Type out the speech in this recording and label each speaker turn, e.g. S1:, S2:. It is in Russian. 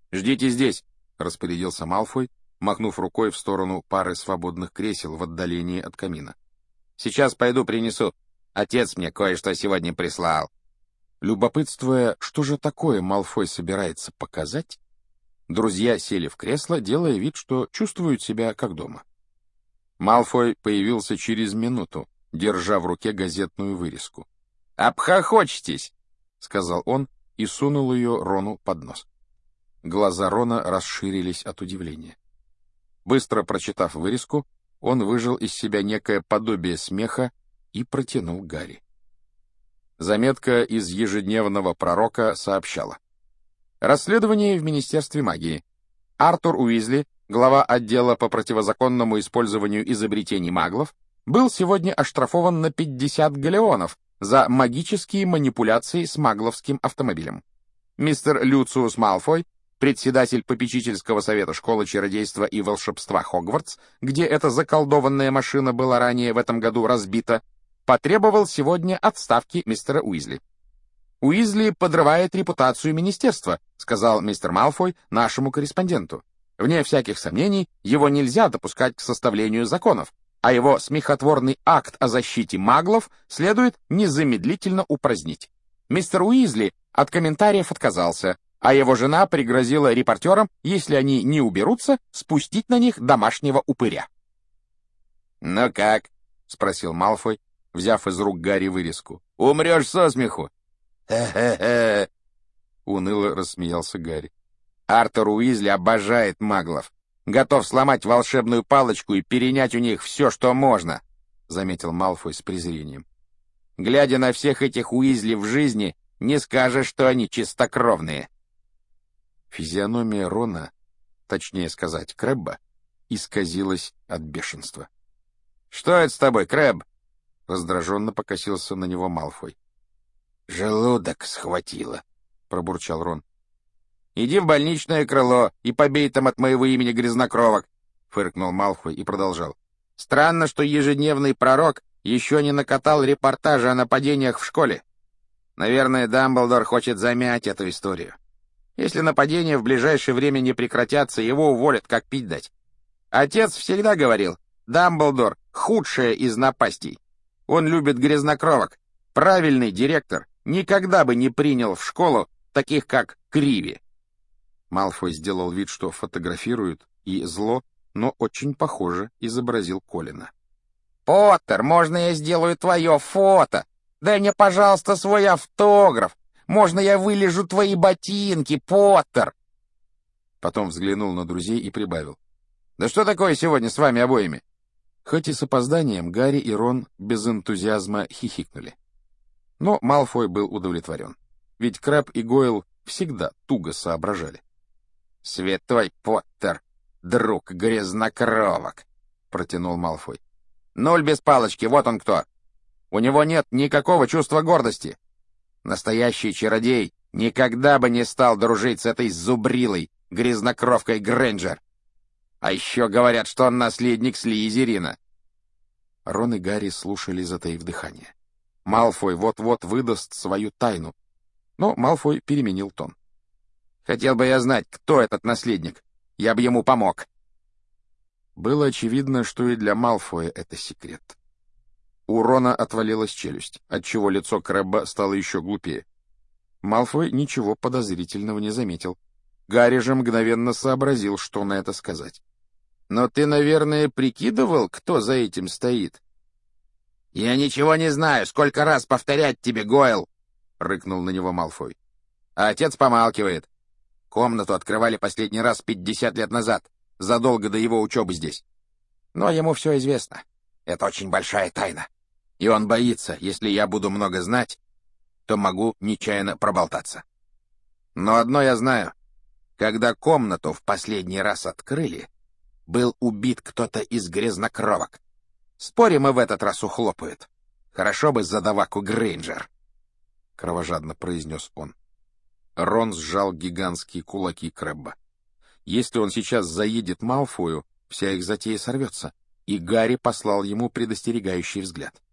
S1: «Ждите здесь», — распорядился Малфой, махнув рукой в сторону пары свободных кресел в отдалении от камина. «Сейчас пойду принесу. Отец мне кое-что сегодня прислал». Любопытствуя, что же такое Малфой собирается показать, друзья сели в кресло, делая вид, что чувствуют себя как дома. Малфой появился через минуту, держа в руке газетную вырезку. «Обхохочетесь!» — сказал он и сунул ее Рону под нос. Глаза Рона расширились от удивления. Быстро прочитав вырезку, он выжал из себя некое подобие смеха и протянул Гарри. Заметка из ежедневного пророка сообщала. Расследование в Министерстве магии. Артур Уизли, глава отдела по противозаконному использованию изобретений маглов, был сегодня оштрафован на 50 галеонов за магические манипуляции с магловским автомобилем. Мистер Люциус Малфой, председатель попечительского совета школы чародейства и волшебства Хогвартс, где эта заколдованная машина была ранее в этом году разбита, потребовал сегодня отставки мистера Уизли. «Уизли подрывает репутацию министерства», — сказал мистер Малфой нашему корреспонденту. «Вне всяких сомнений, его нельзя допускать к составлению законов, а его смехотворный акт о защите маглов следует незамедлительно упразднить. Мистер Уизли от комментариев отказался, а его жена пригрозила репортерам, если они не уберутся, спустить на них домашнего упыря». «Ну как?» — спросил Малфой, взяв из рук Гарри вырезку. «Умрешь со смеху!» «Хе-хе-хе!» — уныло рассмеялся Гарри. «Артур Уизли обожает маглов. Готов сломать волшебную палочку и перенять у них все, что можно», — заметил Малфой с презрением. «Глядя на всех этих Уизли в жизни, не скажешь, что они чистокровные». Физиономия Рона, точнее сказать, Крэбба, исказилась от бешенства. «Что это с тобой, Крэбб?» — раздраженно покосился на него Малфой. «Желудок схватило», — пробурчал Рон. «Иди в больничное крыло и побей там от моего имени грязнокровок», — фыркнул Малфой и продолжал. «Странно, что ежедневный пророк еще не накатал репортажи о нападениях в школе. Наверное, Дамблдор хочет замять эту историю. Если нападения в ближайшее время не прекратятся, его уволят, как пить дать. Отец всегда говорил, Дамблдор — худшая из напастей. Он любит грязнокровок. Правильный директор никогда бы не принял в школу таких, как Криви». Малфой сделал вид, что фотографирует, и зло, но очень похоже изобразил Колина. «Поттер, можно я сделаю твое фото? Дай мне, пожалуйста, свой автограф. Можно я вылежу твои ботинки, Поттер?» Потом взглянул на друзей и прибавил. «Да что такое сегодня с вами обоими?» Хоть и с опозданием, Гарри и Рон без энтузиазма хихикнули. Но Малфой был удовлетворен. Ведь Крэбб и Гойл всегда туго соображали. «Святой Поттер, друг грязнокровок!» — протянул Малфой. «Нуль без палочки, вот он кто! У него нет никакого чувства гордости. Настоящий чародей никогда бы не стал дружить с этой зубрилой, грязнокровкой Грейнджер. А еще говорят, что он наследник Слизерина». Рон и Гарри слушали, затаив дыхание. Малфой вот-вот выдаст свою тайну. Но Малфой переменил тон. «Хотел бы я знать, кто этот наследник. Я бы ему помог». Было очевидно, что и для Малфоя это секрет. У Рона отвалилась челюсть, отчего лицо Крэбба стало еще глупее. Малфой ничего подозрительного не заметил. Гарри же мгновенно сообразил, что на это сказать. «Но ты, наверное, прикидывал, кто за этим стоит?» «Я ничего не знаю, сколько раз повторять тебе, Гойл!» — рыкнул на него Малфой. А отец помалкивает. Комнату открывали последний раз 50 лет назад, задолго до его учебы здесь. Но ему все известно. Это очень большая тайна. И он боится, если я буду много знать, то могу нечаянно проболтаться. Но одно я знаю. Когда комнату в последний раз открыли, был убит кто-то из грязнокровок. Спорим, и в этот раз ухлопают. Хорошо бы задаваку Грейнджер, — кровожадно произнес он. Рон сжал гигантские кулаки Крэбба. Если он сейчас заедет Малфою, вся их затея сорвется, и Гарри послал ему предостерегающий взгляд.